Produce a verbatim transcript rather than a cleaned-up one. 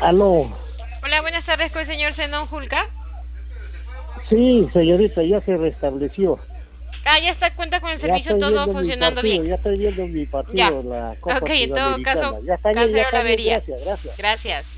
Aló. Hola, buenas tardes con el señor Zenón Julca. Sí, señorita, ya se restableció. Ah, ya está, cuenta con el Ya servicio, estoy todo viendo mi funcionando bien. partido, ya estoy viendo mi Ya. partido, la Ok, Copa en todo caso, Sudamericana. Ya está bien, ya cancelo la está bien, avería. gracias, gracias. Gracias.